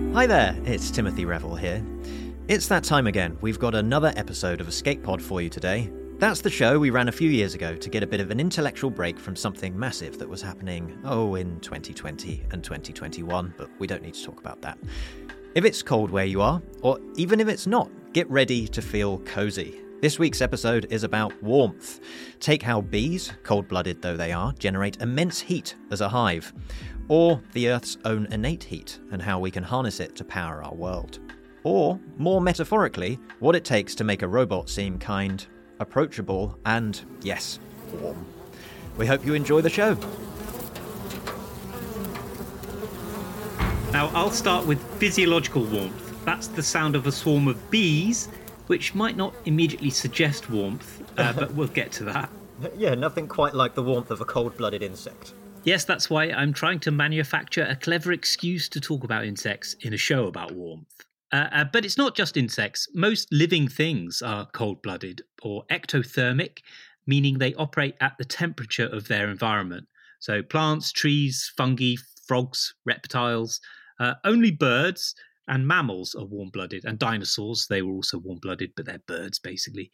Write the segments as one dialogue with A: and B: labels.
A: Hi there, it's Timothy Revel here. It's that time again. We've got another episode of Escape Pod for you today. That's the show we ran a few years ago to get a bit of an intellectual break from something massive that was happening, in 2020 and 2021, but we don't need to talk about that. If it's cold where you are, or even if it's not, get ready to feel cozy. This week's episode is about warmth. Take how bees, cold-blooded though they are, generate immense heat as a hive, or the Earth's own innate heat and how we can harness it to power our world. Or, more metaphorically, what it takes to make a robot seem kind, approachable, and, yes, warm. We hope you enjoy the show.
B: Now, I'll start with physiological warmth. That's the sound of a swarm of bees, which might not immediately suggest warmth, but we'll get to that.
A: Yeah, nothing quite like the warmth of a cold-blooded insect.
B: Yes, that's why I'm trying to manufacture a clever excuse to talk about insects in a show about warmth. But it's not just insects. Most living things are cold-blooded or ectothermic, meaning they operate at the temperature of their environment. So plants, trees, fungi, frogs, reptiles. Only birds and mammals are warm-blooded, and dinosaurs, they were also warm-blooded, but they're birds, basically.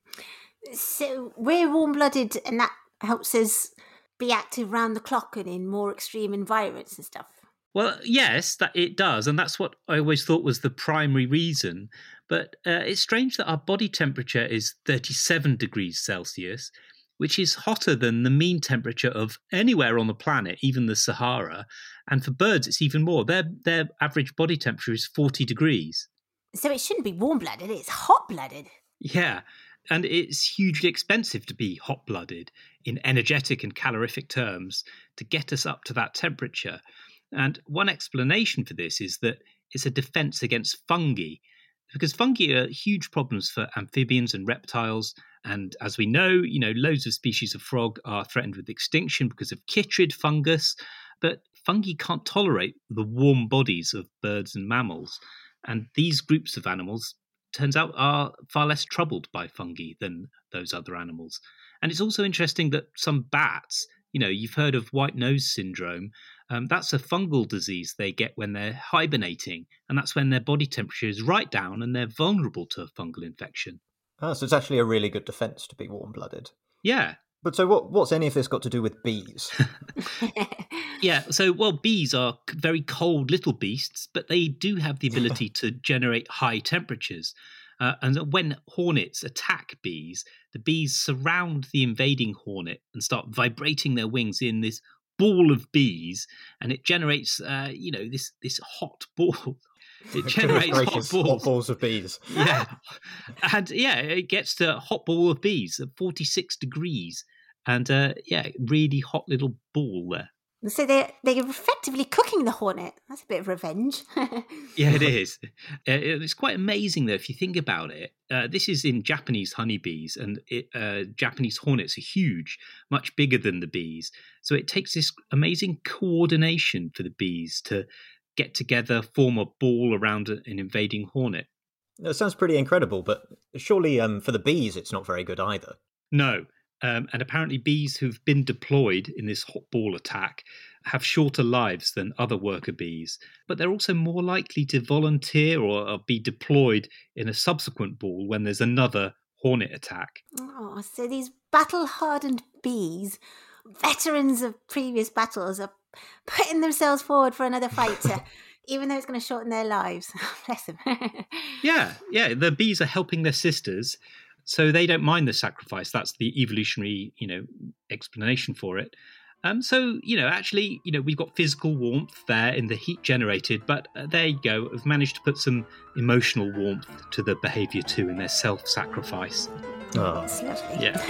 C: So we're warm-blooded, and that helps us be active round the clock and in more extreme environments and stuff.
B: Well, yes, that it does, and that's what I always thought was the primary reason. But it's strange that our body temperature is 37 degrees Celsius, which is hotter than the mean temperature of anywhere on the planet, even the Sahara. And for birds, it's even more. Their average body temperature is 40 degrees.
C: So it shouldn't be warm-blooded, it's hot-blooded.
B: Yeah, and it's hugely expensive to be hot-blooded in energetic and calorific terms to get us up to that temperature. And one explanation for this is that it's a defense against fungi, because fungi are huge problems for amphibians and reptiles. And as we know, loads of species of frog are threatened with extinction because of chytrid fungus. But fungi can't tolerate the warm bodies of birds and mammals. And these groups of animals, turns out, are far less troubled by fungi than those other animals. And it's also interesting that some bats, you've heard of white nose syndrome. That's a fungal disease they get when they're hibernating, and that's when their body temperature is right down and they're vulnerable to a fungal infection.
A: Ah, so it's actually a really good defence to be warm-blooded.
B: Yeah.
A: But so what's any of this got to do with bees?
B: Yeah, so, bees are very cold little beasts, but they do have the ability to generate high temperatures. And when hornets attack bees, the bees surround the invading hornet and start vibrating their wings in this ball of bees, and it generates, this hot ball. It generates hot
A: balls of bees.
B: Yeah, and it gets to a hot ball of bees at 46 degrees, and really hot little ball there.
C: So they're effectively cooking the hornet. That's a bit of revenge.
B: Yeah, it is. It's quite amazing, though, if you think about it. This is in Japanese honeybees, and Japanese hornets are huge, much bigger than the bees. So it takes this amazing coordination for the bees to get together, form a ball around an invading hornet.
A: That sounds pretty incredible, but surely for the bees it's not very good either.
B: No. And apparently bees who've been deployed in this hot ball attack have shorter lives than other worker bees, but they're also more likely to volunteer or be deployed in a subsequent ball when there's another hornet attack.
C: Oh, so these battle-hardened bees, veterans of previous battles, are putting themselves forward for another fight, even though it's going to shorten their lives. Bless them.
B: Yeah, the bees are helping their sisters, so they don't mind the sacrifice. That's the evolutionary, explanation for it. We've got physical warmth there in the heat generated, but there you go. We've managed to put some emotional warmth to the behaviour too in their self-sacrifice.
A: Oh,
C: That's lovely.
B: Yeah.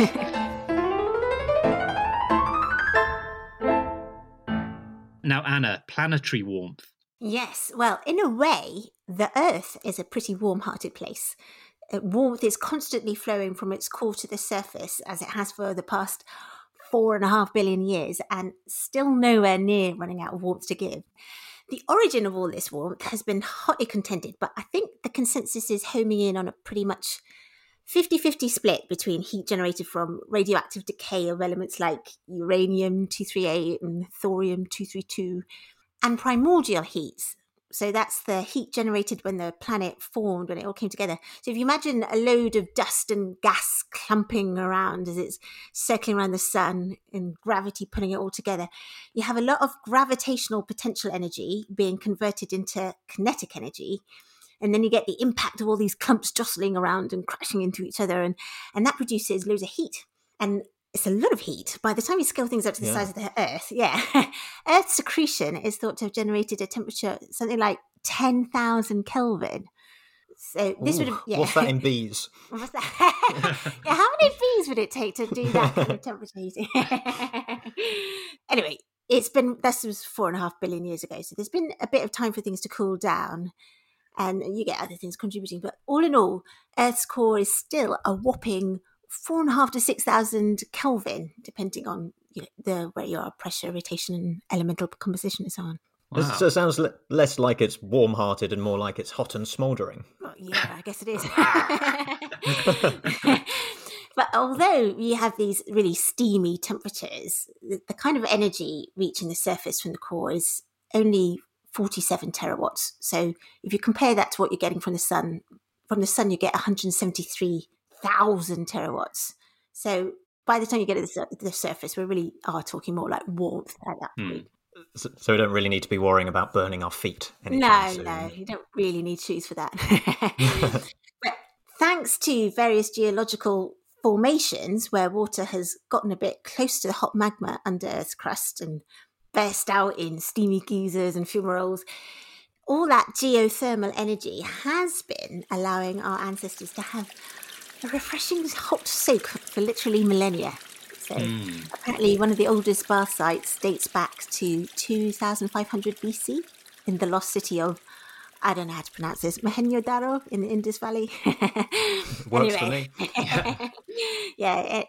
B: Now, Anna, planetary warmth.
C: Yes, well, in a way, the Earth is a pretty warm-hearted place. Warmth is constantly flowing from its core to the surface, as it has for the past 4.5 billion years, and still nowhere near running out of warmth to give. The origin of all this warmth has been hotly contended, but I think the consensus is homing in on a pretty much 50-50 split between heat generated from radioactive decay of elements like uranium-238 and thorium-232, and primordial heat, So that's the heat generated when the planet formed, when it all came together. So if you imagine a load of dust and gas clumping around as it's circling around the sun and gravity putting it all together, you have a lot of gravitational potential energy being converted into kinetic energy. And then you get the impact of all these clumps jostling around and crashing into each other. And that produces loads of heat. And it's a lot of heat. By the time you scale things up to the size of the Earth, Earth's secretion is thought to have generated a temperature something like 10,000 Kelvin. So this would have,
D: What's that in bees?
C: What's that? How many bees would it take to do that kind of temperature heating? Anyway, this was 4.5 billion years ago. So there's been a bit of time for things to cool down. And you get other things contributing. But all in all, Earth's core is still a whopping 4,500 to 6,000 Kelvin, depending on where you are, pressure, rotation, and elemental composition, and so on.
D: Wow. So it sounds less like it's warm-hearted and more like it's hot and smouldering.
C: Well, yeah, I guess it is. But although you have these really steamy temperatures, the kind of energy reaching the surface from the core is only 47 terawatts. So if you compare that to what you're getting from the sun you get 173,000 terawatts. So by the time you get to the surface, we really are talking more like warmth at that point.
D: So we don't really need to be worrying about burning our feet anytime soon.
C: No, you don't really need shoes for that. But thanks to various geological formations where water has gotten a bit close to the hot magma under Earth's crust and burst out in steamy geysers and fumaroles, all that geothermal energy has been allowing our ancestors to have a refreshing hot soak for literally millennia. So apparently one of the oldest bath sites dates back to 2500 BC in the lost city of, I don't know how to pronounce this, Mohenjo-Daro in the Indus Valley.
D: Works for me.
C: Yeah,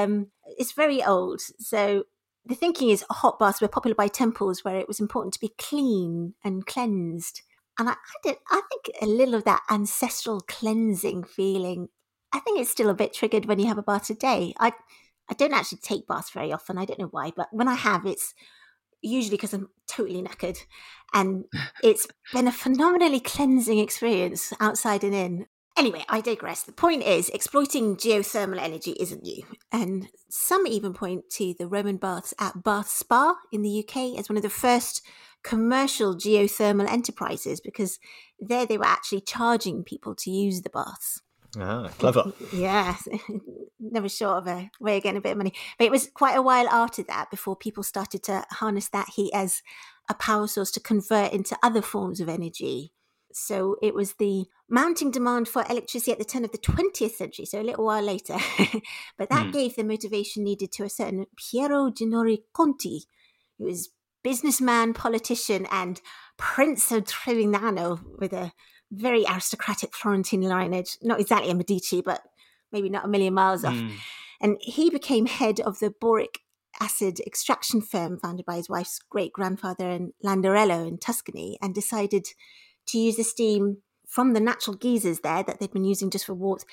C: it's very old. So the thinking is hot baths were popular by temples where it was important to be clean and cleansed. And I think a little of that ancestral cleansing feeling, I think it's still a bit triggered when you have a bath today. I don't actually take baths very often. I don't know why, but when I have, it's usually because I'm totally knackered. And it's been a phenomenally cleansing experience outside and in. Anyway, I digress. The point is, exploiting geothermal energy isn't new. And some even point to the Roman baths at Bath Spa in the UK as one of the first commercial geothermal enterprises, because there they were actually charging people to use the baths.
D: Ah, clever.
C: Yeah, never short of a way of getting a bit of money. But it was quite a while after that before people started to harness that heat as a power source to convert into other forms of energy. So it was the mounting demand for electricity at the turn of the 20th century, so a little while later. But that gave the motivation needed to a certain Piero Gennaro Conti, who was businessman, politician, and Prince of Trevignano with a very aristocratic Florentine lineage. Not exactly a Medici, but maybe not a million miles off. And he became head of the boric acid extraction firm founded by his wife's great-grandfather in Landerello in Tuscany, and decided to use the steam from the natural geysers there that they'd been using just for warmth.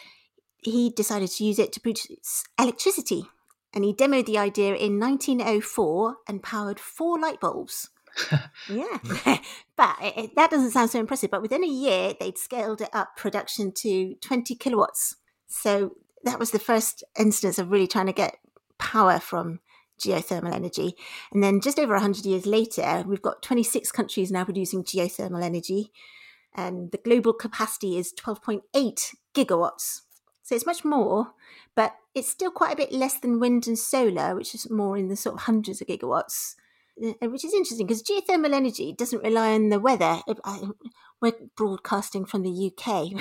C: He decided to use it to produce electricity. And he demoed the idea in 1904 and powered 4 light bulbs. Yeah. But that doesn't sound so impressive. But within a year, they'd scaled it up production to 20 kilowatts. So that was the first instance of really trying to get power from geothermal energy. And then just over 100 years later, we've got 26 countries now producing geothermal energy. And the global capacity is 12.8 gigawatts. So it's much more, but it's still quite a bit less than wind and solar, which is more in the sort of hundreds of gigawatts, which is interesting because geothermal energy doesn't rely on the weather. We're broadcasting from the UK.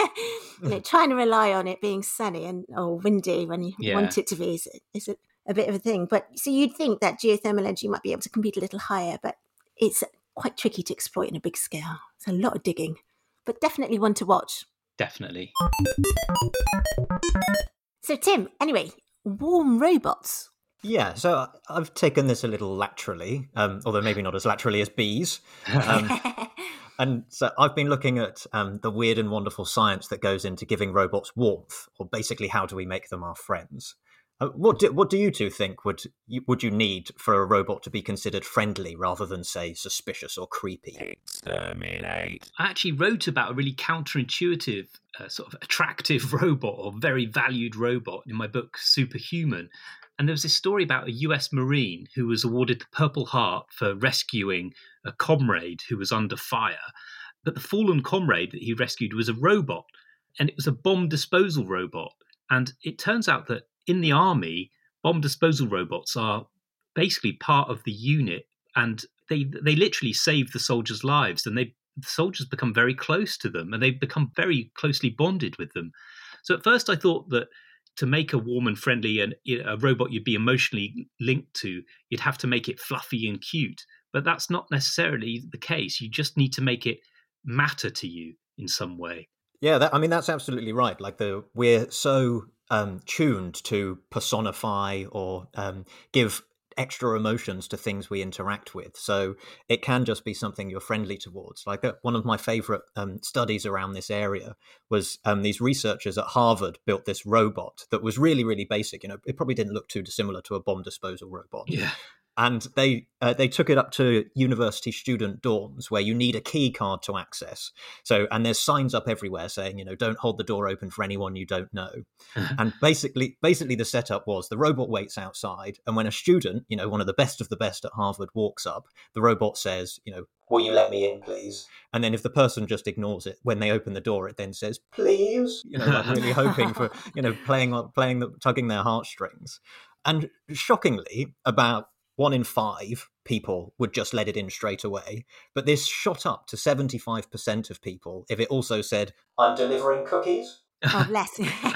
C: Trying to rely on it being sunny or windy when you want it to be is a bit of a thing. But so you'd think that geothermal energy might be able to compete a little higher, but it's quite tricky to exploit in a big scale. It's a lot of digging, but definitely one to watch.
B: Definitely.
C: So Tim, anyway, warm robots.
D: Yeah, so I've taken this a little laterally, although maybe not as laterally as bees. And so I've been looking at the weird and wonderful science that goes into giving robots warmth, or basically how do we make them our friends. What do you two think would you need for a robot to be considered friendly rather than, say, suspicious or creepy?
E: Exterminate.
B: I actually wrote about a really counterintuitive, sort of attractive robot or very valued robot in my book Superhuman. And there was this story about a US Marine who was awarded the Purple Heart for rescuing a comrade who was under fire. But the fallen comrade that he rescued was a robot, and it was a bomb disposal robot. And it turns out that in the army, bomb disposal robots are basically part of the unit, and they literally save the soldiers' lives, and the soldiers become very close to them, and they become very closely bonded with them. So at first I thought that to make a warm and friendly and a robot you'd be emotionally linked to, you'd have to make it fluffy and cute. But that's not necessarily the case. You just need to make it matter to you in some way.
D: Yeah, that's absolutely right. Like we're so tuned to personify or give extra emotions to things we interact with. So it can just be something you're friendly towards. Like one of my favorite studies around this area was these researchers at Harvard built this robot that was really, really basic. It probably didn't look too dissimilar to a bomb disposal robot.
B: Yeah.
D: And they took it up to university student dorms where you need a key card to access. And there's signs up everywhere saying, don't hold the door open for anyone you don't know. And basically the setup was the robot waits outside. And when a student, one of the best at Harvard walks up, the robot says, will you let me in, please? And then if the person just ignores it, when they open the door, it then says, please, like really hoping for, tugging their heartstrings. And shockingly, about 1 in 5 people would just let it in straight away. But this shot up to 75% of people if it also said, I'm delivering cookies.
C: Oh, bless.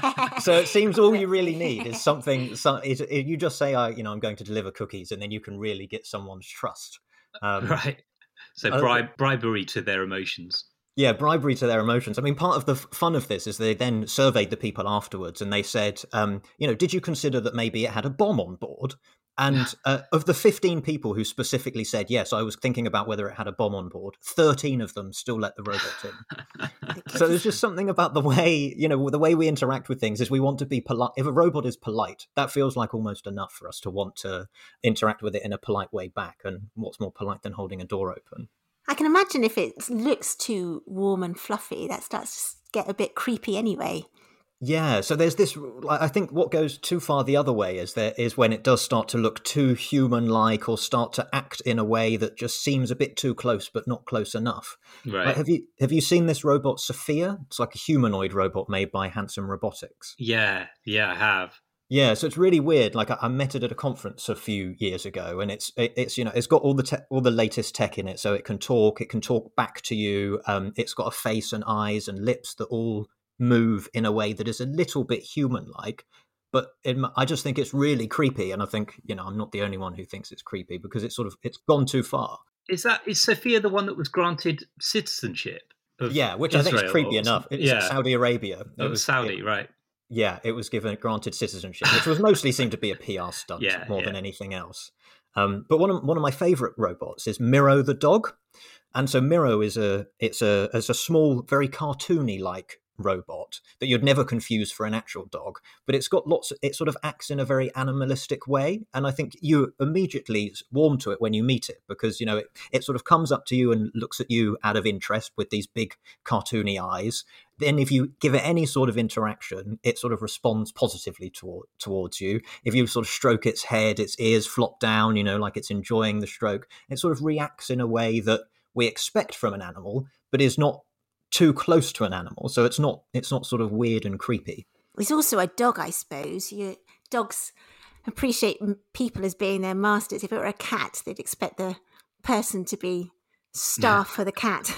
D: So it seems all you really need is something. You just say, I'm going to deliver cookies, and then you can really get someone's trust.
B: Right. So bribery to their emotions.
D: Yeah, bribery to their emotions. I mean, part of the fun of this is they then surveyed the people afterwards, and they said, did you consider that maybe it had a bomb on board? And of the 15 people who specifically said, yes, I was thinking about whether it had a bomb on board, 13 of them still let the robot in. So there's just something about the way, the way we interact with things is we want to be polite. If a robot is polite, that feels like almost enough for us to want to interact with it in a polite way back. And what's more polite than holding a door open?
C: I can imagine if it looks too warm and fluffy, that starts to get a bit creepy anyway.
D: Yeah, so there's this, I think what goes too far the other way is when it does start to look too human-like or start to act in a way that just seems a bit too close but not close enough.
B: Right.
D: Like, have you seen this robot Sophia? It's like a humanoid robot made by Handsome Robotics.
B: Yeah, I have.
D: Yeah, so it's really weird. Like I met it at a conference a few years ago, and it's got all the latest tech in it, so it can talk back to you. It's got a face and eyes and lips that all move in a way that is a little bit human-like, but I just think it's really creepy, and I think I'm not the only one who thinks it's creepy because it's gone too far.
B: Is Sophia the one that was granted citizenship?
D: Yeah, which I think is creepy enough. It's Saudi Arabia.
B: It was Saudi, right?
D: Yeah, it was granted citizenship, which was mostly seemed to be a PR stunt more than anything else. But one of my favorite robots is Miro the dog, and so Miro is a small, very cartoony like robot that you'd never confuse for an actual dog, but it sort of acts in a very animalistic way, and I think you immediately warm to it when you meet it because it sort of comes up to you and looks at you out of interest with these big cartoony eyes. Then if you give it any sort of interaction, it sort of responds positively towards you. If you sort of stroke its head, its ears flop down, like it's enjoying the stroke. It sort of reacts in a way that we expect from an animal, but is not too close to an animal, so it's not sort of weird and creepy.
C: It's also a dog, I suppose. Dogs appreciate people as being their masters. If it were a cat, they'd expect the person to be staff for the cat.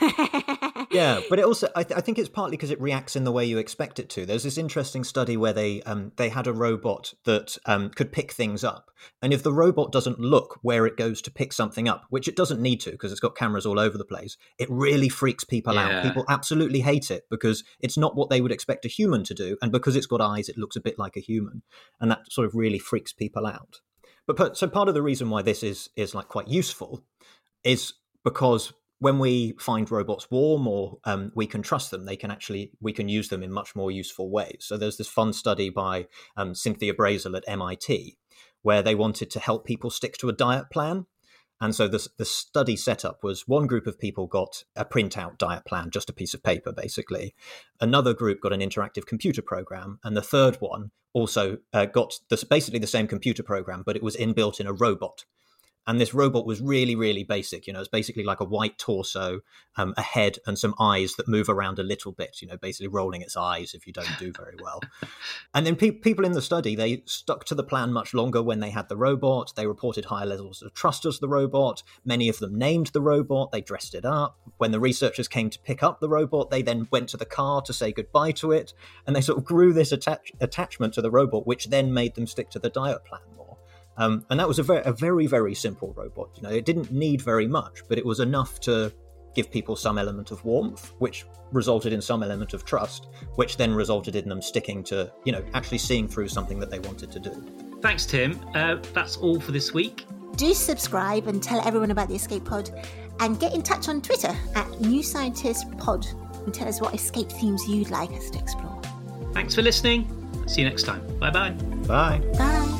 D: Yeah, but it also I think it's partly because it reacts in the way you expect it to. There's this interesting study where they had a robot that could pick things up, and if the robot doesn't look where it goes to pick something up, which it doesn't need to because it's got cameras all over the place, it really freaks people out. People absolutely hate it because it's not what they would expect a human to do, and because it's got eyes, it looks a bit like a human, and that sort of really freaks people out. But so part of the reason why this is like quite useful is because when we find robots warm or we can trust them, we can use them in much more useful ways. So there's this fun study by Cynthia Brazel at MIT, where they wanted to help people stick to a diet plan. And so the study setup was one group of people got a printout diet plan, just a piece of paper, basically. Another group got an interactive computer program. And the third one also got basically the same computer program, but it was inbuilt in a robot. And this robot was really, really basic. It's basically like a white torso, a head and some eyes that move around a little bit, basically rolling its eyes if you don't do very well. And then people in the study, they stuck to the plan much longer when they had the robot. They reported higher levels of trust as the robot. Many of them named the robot. They dressed it up. When the researchers came to pick up the robot, they then went to the car to say goodbye to it. And they sort of grew this attachment to the robot, which then made them stick to the diet plan more. And that was a very, very simple robot. It didn't need very much, but it was enough to give people some element of warmth, which resulted in some element of trust, which then resulted in them sticking to, actually seeing through something that they wanted to do.
B: Thanks, Tim. That's all for this week.
C: Do subscribe and tell everyone about the Escape Pod, and get in touch on Twitter at New Scientist Pod and tell us what escape themes you'd like us to explore.
B: Thanks for listening. See you next time. Bye-bye.
D: Bye.
C: Bye.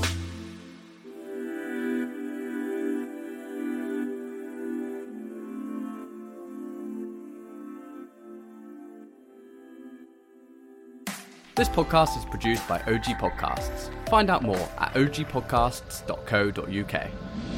F: This podcast is produced by OG Podcasts. Find out more at ogpodcasts.co.uk.